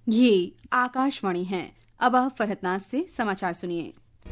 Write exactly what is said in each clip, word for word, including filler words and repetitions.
ये आकाशवाणी है। अब आप फरहतनाज से समाचार सुनिए।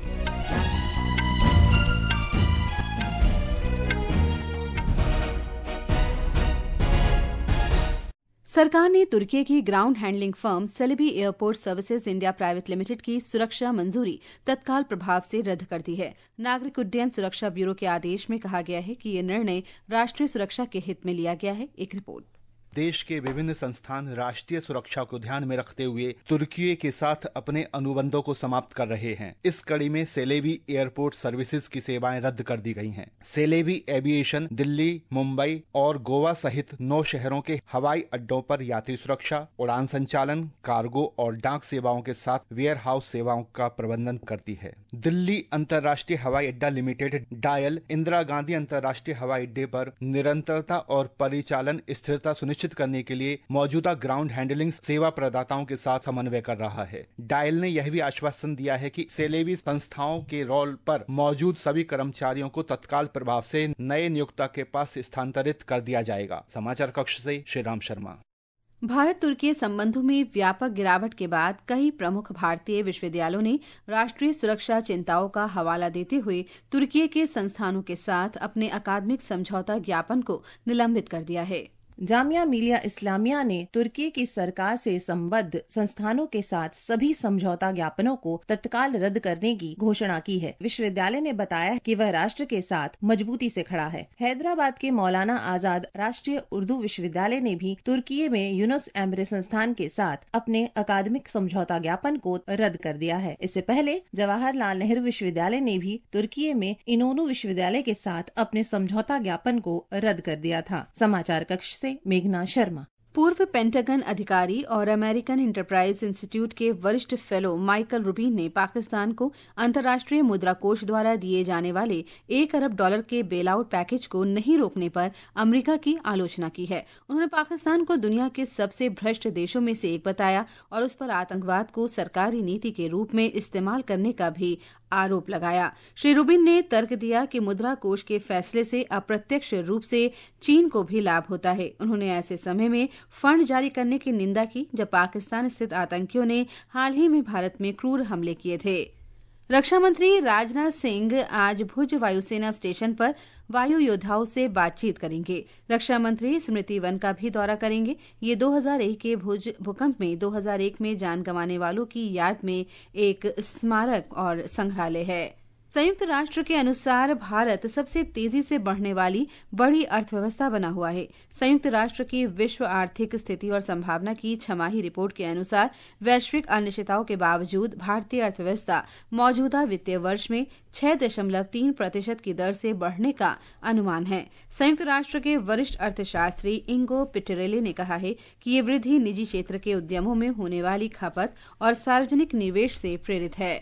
सरकार ने तुर्की की ground handling firm Celebi airport services India private limited की सुरक्षा मंजूरी तत्काल प्रभाव से रद्द कर दी है। नागरिक उड्डयन सुरक्षा ब्यूरो के आदेश में कहा गया है कि ये निर्णय राष्ट्रीय सुरक्षा के हित में लिया गया है। एक रिपोर्ट। देश के विभिन्न संस्थान राष्ट्रीय सुरक्षा को ध्यान में रखते हुए तुर्की के साथ अपने अनुबंधों को समाप्त कर रहे हैं। इस कड़ी में सेलेबी एयरपोर्ट सर्विसेज की सेवाएं रद्द कर दी गई हैं। सेलेबी एविएशन दिल्ली, मुंबई और गोवा सहित नौ शहरों के हवाई अड्डों पर यात्री सुरक्षा, उड़ान संचालन, कार्गो और डाक सेवाओं के साथ वेयर हाउस सेवाओं का प्रबंधन करती है। दिल्ली अंतर्राष्ट्रीय हवाई अड्डा लिमिटेड डायल इंदिरा गांधी अंतर्राष्ट्रीय हवाई अड्डे पर निरंतरता और परिचालन स्थिरता सुनिश्चित करने के लिए मौजूदा ग्राउंड हैंडलिंग सेवा प्रदाताओं के साथ समन्वय कर रहा है। डायल ने यह भी आश्वासन दिया है कि सेलेबी संस्थाओं के रोल पर मौजूद सभी कर्मचारियों को तत्काल प्रभाव से नए नियोक्ता के पास स्थानांतरित कर दिया जाएगा। समाचार कक्ष से श्रीराम शर्मा। भारत तुर्की संबंधों में व्यापक गिरावट के बाद कई प्रमुख भारतीय विश्वविद्यालयों ने राष्ट्रीय सुरक्षा चिंताओं का हवाला देते हुए तुर्की के संस्थानों के साथ अपने अकादमिक समझौता ज्ञापन को निलंबित कर दिया है। जामिया मिलिया इस्लामिया ने तुर्की की सरकार से संबद्ध संस्थानों के साथ सभी समझौता ज्ञापनों को तत्काल रद्द करने की घोषणा की है। विश्वविद्यालय ने बताया कि वह राष्ट्र के साथ मजबूती से खड़ा है। हैदराबाद के मौलाना आजाद राष्ट्रीय उर्दू विश्वविद्यालय ने भी तुर्की में यूनुस एम्रे संस्थान के साथ अपने अकादमिक समझौता ज्ञापन को रद्द कर दिया है। इससे पहले जवाहरलाल नेहरू विश्वविद्यालय ने भी तुर्की में इनोनू विश्वविद्यालय के साथ अपने समझौता ज्ञापन को रद्द कर दिया था। समाचार कक्ष से मेघना शर्मा। पूर्व पेंटागन अधिकारी और अमेरिकन इंटरप्राइज इंस्टीट्यूट के वरिष्ठ फेलो माइकल रूबिन ने पाकिस्तान को अंतर्राष्ट्रीय मुद्रा कोष द्वारा दिए जाने वाले एक अरब डॉलर के बेल आउट पैकेज को नहीं रोकने पर अमेरिका की आलोचना की है। उन्होंने पाकिस्तान को दुनिया के सबसे भ्रष्ट देशों में से एक बताया और उस पर आतंकवाद को सरकारी नीति के रूप में इस्तेमाल करने का भी आरोप लगाया। श्री रूबिन ने तर्क दिया कि मुद्रा कोष के फैसले से अप्रत्यक्ष रूप से चीन को भी लाभ होता है। उन्होंने ऐसे समय में फंड जारी करने की निंदा की जब पाकिस्तान स्थित आतंकियों ने हाल ही में भारत में क्रूर हमले किए थे। रक्षा मंत्री राजनाथ सिंह आज भुज वायुसेना स्टेशन पर वायु योद्धाओं से बातचीत करेंगे। रक्षा मंत्री स्मृति वन का भी दौरा करेंगे। ये दो हज़ार एक के भुज भूकंप में दो हज़ार एक में जान गंवाने वालों की याद में एक स्मारक और संग्रहालय है। संयुक्त राष्ट्र के अनुसार भारत सबसे तेजी से बढ़ने वाली बड़ी अर्थव्यवस्था बना हुआ है। संयुक्त राष्ट्र की विश्व आर्थिक स्थिति और संभावना की छमाही रिपोर्ट के अनुसार वैश्विक अनिश्चितताओं के बावजूद भारतीय अर्थव्यवस्था मौजूदा वित्तीय वर्ष में छह दशमलव तीन प्रतिशत की दर से बढ़ने का अनुमान है। संयुक्त राष्ट्र के वरिष्ठ अर्थशास्त्री इंगो पिटरेले ने कहा है कि ये वृद्धि निजी क्षेत्र के उद्यमों में होने वाली खपत और सार्वजनिक निवेश से प्रेरित है।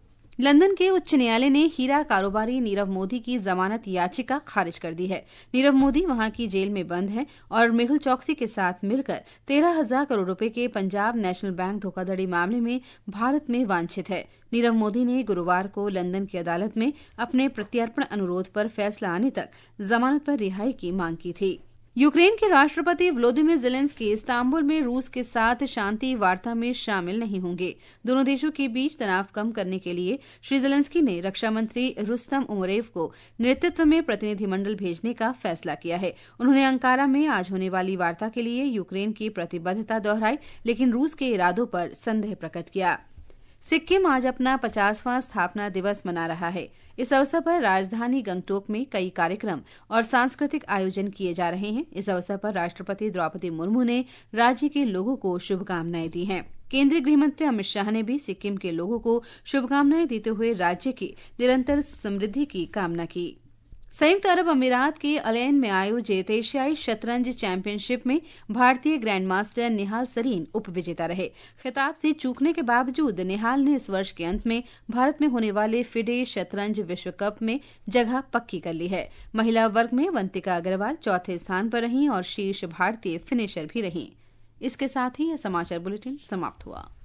लंदन के उच्च न्यायालय ने हीरा कारोबारी नीरव मोदी की जमानत याचिका खारिज कर दी है। नीरव मोदी वहां की जेल में बंद है और मेहुल चौकसी के साथ मिलकर तेरह हजार करोड़ रुपए के पंजाब नेशनल बैंक धोखाधड़ी मामले में भारत में वांछित है। नीरव मोदी ने गुरुवार को लंदन की अदालत में अपने प्रत्यर्पण अनुरोध पर फैसला आने तक जमानत पर रिहाई की मांग की थी। यूक्रेन के राष्ट्रपति व्लोदिमीर ज़ेलेंस्की इस्तांबुल में रूस के साथ शांति वार्ता में शामिल नहीं होंगे। दोनों देशों के बीच तनाव कम करने के लिए श्री ज़ेलेंस्की ने रक्षा मंत्री रुस्तम उमरेव को नेतृत्व में प्रतिनिधिमंडल भेजने का फैसला किया है। उन्होंने अंकारा में आज होने वाली वार्ता के लिए यूक्रेन की प्रतिबद्धता दोहराई, लेकिन रूस के इरादों पर संदेह प्रकट किया। सिक्किम आज अपना पचासवां स्थापना दिवस मना रहा है। इस अवसर पर राजधानी गंगटोक में कई कार्यक्रम और सांस्कृतिक आयोजन किए जा रहे हैं। इस अवसर पर राष्ट्रपति द्रौपदी मुर्मू ने राज्य के लोगों को शुभकामनाएं दी हैं। केंद्रीय गृहमंत्री अमित शाह ने भी सिक्किम के लोगों को शुभकामनाएं देते हुए राज्य की निरंतर समृद्धि की कामना की। संयुक्त अरब अमीरात के अलैन में आयोजित एशियाई शतरंज चैंपियनशिप में भारतीय ग्रैंड मास्टर निहाल सरीन उपविजेता रहे। खिताब से चूकने के बावजूद निहाल ने इस वर्ष के अंत में भारत में होने वाले फिडे शतरंज विश्व कप में जगह पक्की कर ली है। महिला वर्ग में वंतिका अग्रवाल चौथे स्थान पर रहीं और शीर्ष भारतीय फिनिशर भी रहीं। इसके साथ ही यह समाचार बुलेटिन समाप्त हुआ।